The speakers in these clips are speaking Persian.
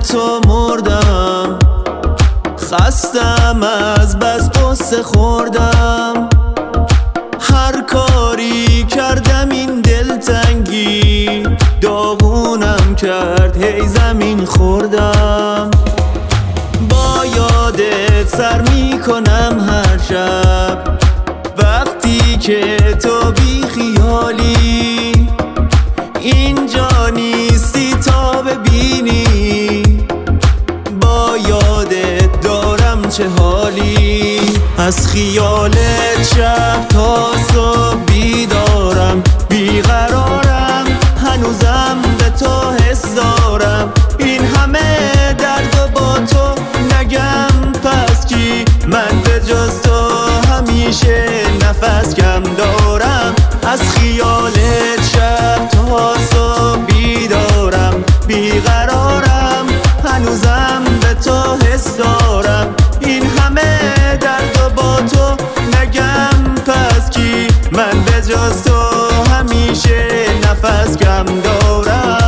تو مردم، خستم از بس قصه خوردم. هر کاری کردم این دلتنگی داغونم کرد، هی زمین خوردم. با یادت سر میکنم هر شب، وقتی که تو بی خیالی اینجا نیستی تا ببینی. با یادت دارم چه حالی، از خیالت شب تا صبح بیدارم. بیقرارم هنوزم به تو حس دارم. این همه درد و با تو نگم پس کی؟ من به جز تو همیشه نفس کم دارم. از خیالت شب تا صبح بیدارم. بیقرارم هنوزم به تو حس دارم. این همه درد و با تو نگم پس کی؟ من به جز تو همیشه نفس کم دارم.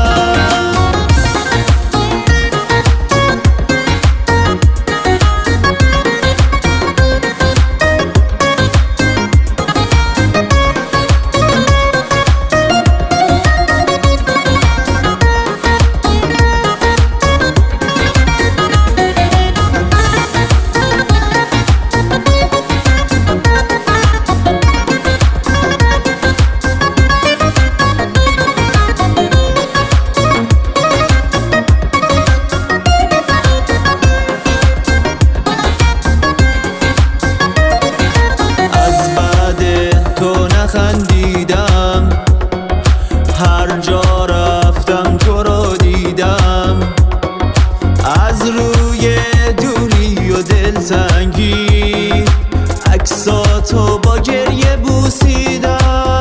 خندیدم هر جا رفتم تو رو دیدم. از روی دوری و دلتنگی عکساتو با گریه بوسیدم.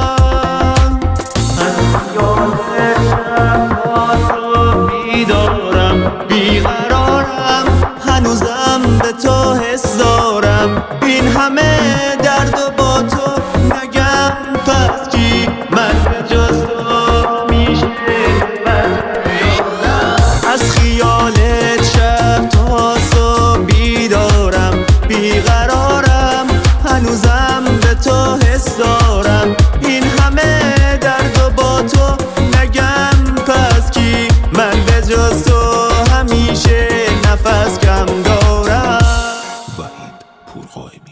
از خیالت شب تا صبح بیدارم. بیقرارم هنوزم به تو حس دارم. این همه درد و با تو نگم پس کی؟ من به جز تو میشه از خیالت شب تا صبح بیدارم. بیقرارم هنوزم به تو حس دارم. این همه درد و با تو نگم پس کی؟ من به جز تو همیشه نفس کم دارم. وحید پورقائمی.